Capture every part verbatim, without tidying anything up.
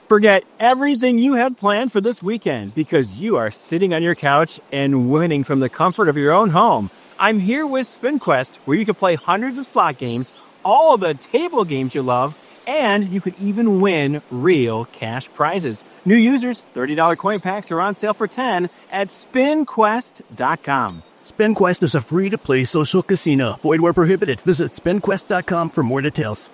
Forget everything you had planned for this weekend because you are sitting on your couch and winning from the comfort of your own home. I'm here with SpinQuest, where you can play hundreds of slot games, all of the table games you love, and you could even win real cash prizes. New users, thirty dollars coin packs are on sale for ten dollars at spin quest dot com. SpinQuest is a free-to-play social casino. Void where prohibited. Visit spin quest dot com for more details.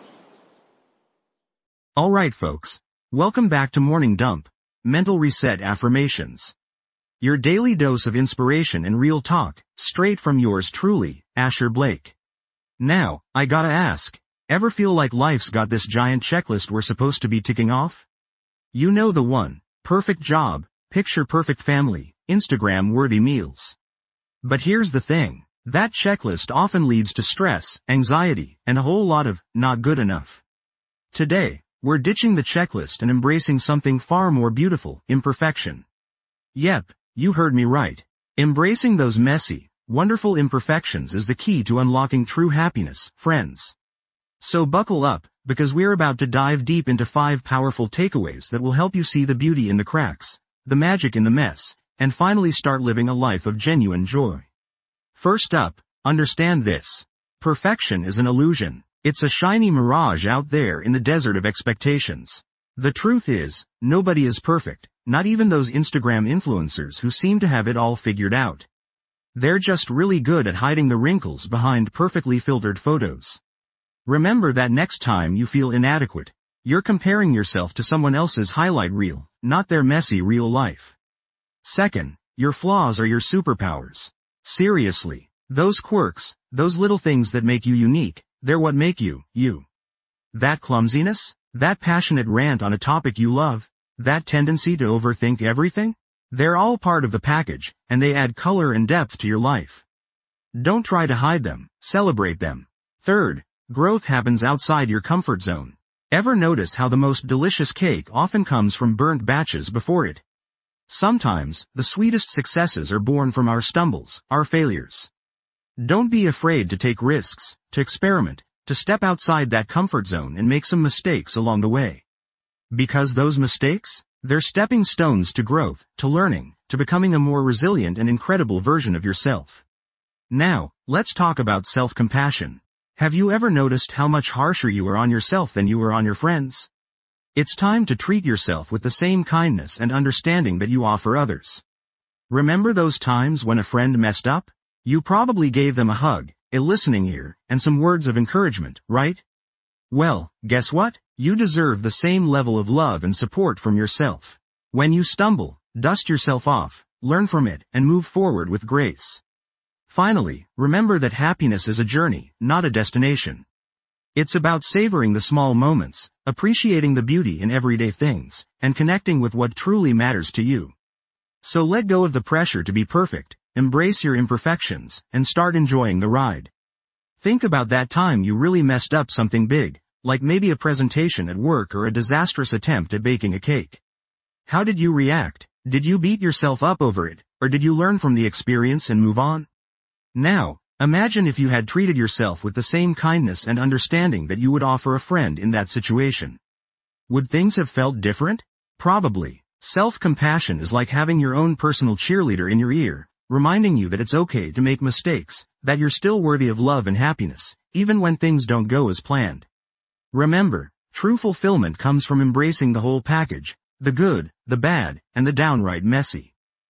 All right, folks. Welcome back to Morning Dump, Mental Reset Affirmations. Your daily dose of inspiration and real talk, straight from yours truly, Asher Blake. Now, I gotta ask, ever feel like life's got this giant checklist we're supposed to be ticking off? You know the one: perfect job, picture-perfect family, Instagram-worthy meals. But here's the thing, that checklist often leads to stress, anxiety, and a whole lot of not good enough. Today, we're ditching the checklist and embracing something far more beautiful: imperfection. Yep, you heard me right. Embracing those messy, wonderful imperfections is the key to unlocking true happiness, friends. So buckle up, because we're about to dive deep into five powerful takeaways that will help you see the beauty in the cracks, the magic in the mess, and finally start living a life of genuine joy. First up, understand this. Perfection is an illusion. It's a shiny mirage out there in the desert of expectations. The truth is, nobody is perfect, not even those Instagram influencers who seem to have it all figured out. They're just really good at hiding the wrinkles behind perfectly filtered photos. Remember that next time you feel inadequate, you're comparing yourself to someone else's highlight reel, not their messy real life. Second, your flaws are your superpowers. Seriously, those quirks, those little things that make you unique, they're what make you, you. That clumsiness, that passionate rant on a topic you love, that tendency to overthink everything, they're all part of the package, and they add color and depth to your life. Don't try to hide them, celebrate them. Third, growth happens outside your comfort zone. Ever notice how the most delicious cake often comes from burnt batches before it? Sometimes, the sweetest successes are born from our stumbles, our failures. Don't be afraid to take risks, to experiment, to step outside that comfort zone and make some mistakes along the way. Because those mistakes, they're stepping stones to growth, to learning, to becoming a more resilient and incredible version of yourself. Now, let's talk about self-compassion. Have you ever noticed how much harsher you are on yourself than you are on your friends? It's time to treat yourself with the same kindness and understanding that you offer others. Remember those times when a friend messed up? You probably gave them a hug, a listening ear, and some words of encouragement, right? Well, guess what? You deserve the same level of love and support from yourself. When you stumble, dust yourself off, learn from it, and move forward with grace. Finally, remember that happiness is a journey, not a destination. It's about savoring the small moments, appreciating the beauty in everyday things, and connecting with what truly matters to you. So let go of the pressure to be perfect, embrace your imperfections, and start enjoying the ride. Think about that time you really messed up something big, like maybe a presentation at work or a disastrous attempt at baking a cake. How did you react? Did you beat yourself up over it, or did you learn from the experience and move on? Now, imagine if you had treated yourself with the same kindness and understanding that you would offer a friend in that situation. Would things have felt different? Probably. Self-compassion is like having your own personal cheerleader in your ear, reminding you that it's okay to make mistakes, that you're still worthy of love and happiness, even when things don't go as planned. Remember, true fulfillment comes from embracing the whole package, the good, the bad, and the downright messy.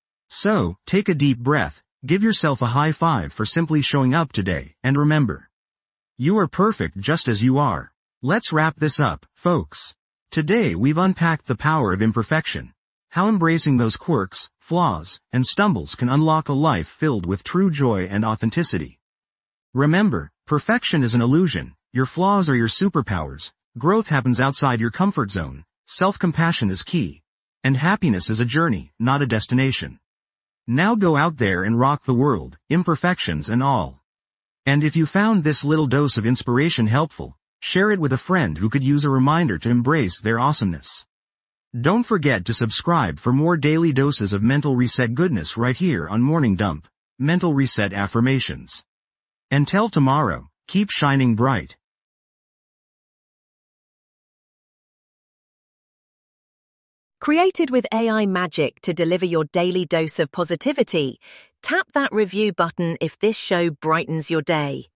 So, take a deep breath, give yourself a high five for simply showing up today, and remember, you are perfect just as you are. Let's wrap this up, folks. Today we've unpacked the power of imperfection, how embracing those quirks, flaws, and stumbles can unlock a life filled with true joy and authenticity. Remember, perfection is an illusion, your flaws are your superpowers, growth happens outside your comfort zone, self-compassion is key, and happiness is a journey, not a destination. Now go out there and rock the world, imperfections and all. And if you found this little dose of inspiration helpful, share it with a friend who could use a reminder to embrace their awesomeness. Don't forget to subscribe for more daily doses of mental reset goodness right here on Morning Dump, Mental Reset Affirmations. Until tomorrow, keep shining bright. Created with A I magic to deliver your daily dose of positivity, tap that review button if this show brightens your day.